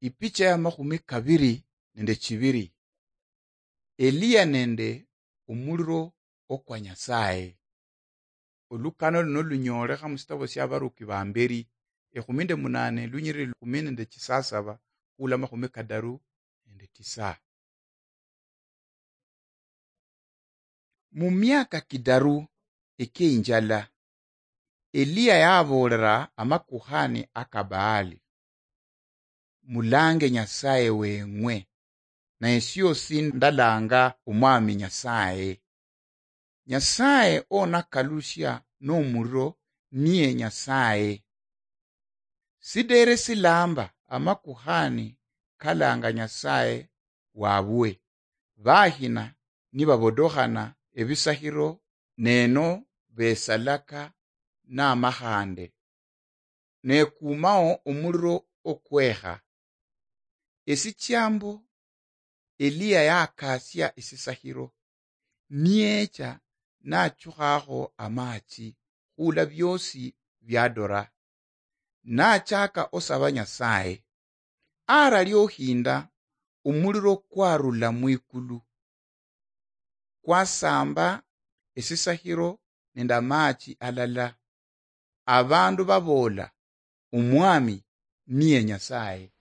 Ipicha ya 22. Eliya nende umuliro okwa Nyasaye. Olukano luno lunyolekha musitabo sya baruki ba mberi 18 lunyiriri 17 khula 39. Mu myaka kidaru ekeinjala Eliya yabolera amakuhani aka Baali, mulange Nyasaye weng'we na esyosi ndalanga umwami Nyasaye. Nyasaye onakalusya n'omuliro niye Nyasaye. Sidere silamba amakuhani kalanga Nyasaye wabwe, bahina nibabodokhana ebisahiro neno besalaka n'amahande, nekumao omuliro okweha. Esikyambo Eliya yakasya esisahiro, niyecha nachukhakho amachi khula byosi byadora, nachaka osaba Nyasaye. Ara lyohinda omuliro kwarula mwikulu, kwasamba esisahiro nende amachi alala. Abandu babola umwami niye Nyasaye.